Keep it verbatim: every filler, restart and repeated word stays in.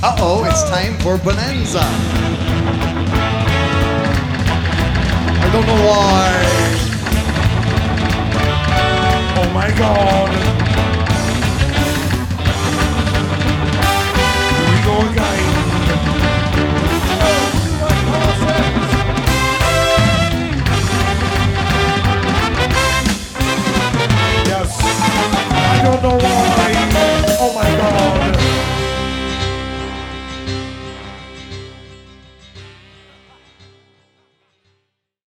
Uh-oh, it's time for Bonanza. I don't know why. Oh my God.